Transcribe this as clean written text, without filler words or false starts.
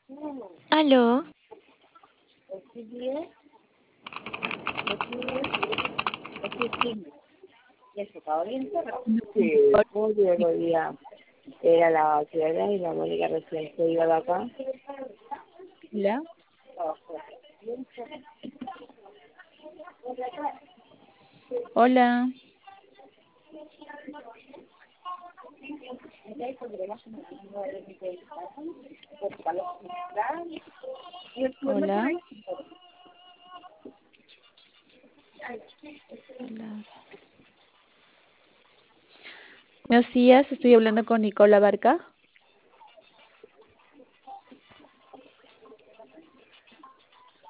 Aló, No, Sí, ¿cómo te podía? Era la ciudad y la Mónica recién se iba de acá. hola, hola, hola, hola. Buenos días, estoy hablando con Nicola Barca.